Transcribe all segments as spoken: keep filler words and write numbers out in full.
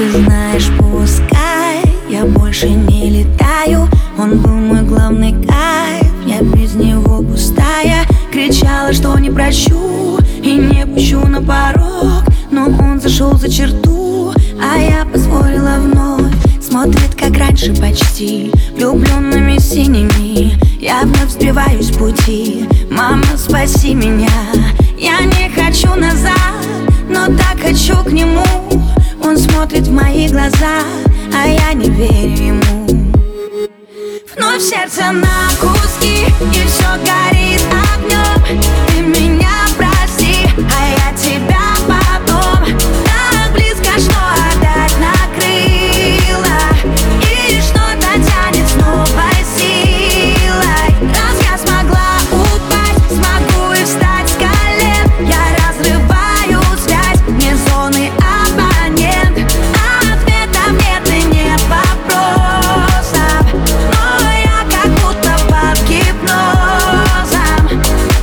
ты знаешь, пускай я больше не летаю. Он был мой главный кайф, я без него пустая. Кричала, что не прощу и не пущу на порог, но он зашел за черту, а я позволила вновь. Смотрит, как раньше почти, влюбленными синими. Я вновь сбиваюсь с пути. Мама, спаси меня. Я не хочу назад, но так хочу к нему. Он смотрит в мои глаза, а я не верю ему. Вновь сердце на куски, и все горит огнем. Ты меня прости, а я тебя потом. Так близко, что опять накрыло, и что-то тянет с новой силой. Раз я смогла упасть, смогу и встать с колен. Я разрываю связь, не зоны абонент. Ответов нет и нет вопросов, но я как будто под гипнозом.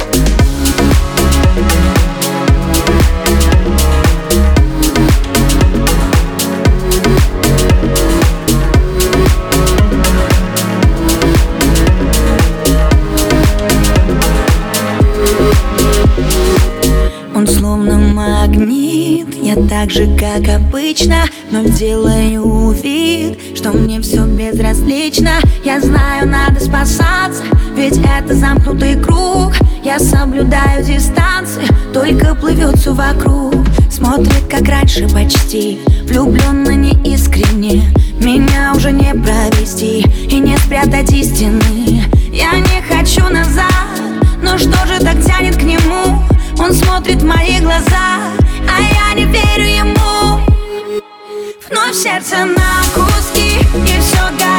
Он словно магнит, я так же, как обычно, но делаю вид, что мне все безразлично. Я знаю, надо спасаться, ведь это замкнутый круг. Я соблюдаю дистанции, только плывет все вокруг. Смотрит, как раньше почти, влюбленно неискренне. Меня уже не провести и не спрятать истины. Я не хочу назад, но что же так тянет к нему? Он смотрит в мои глаза, а я не верю ему. Вновь сердце на куски, и все горит.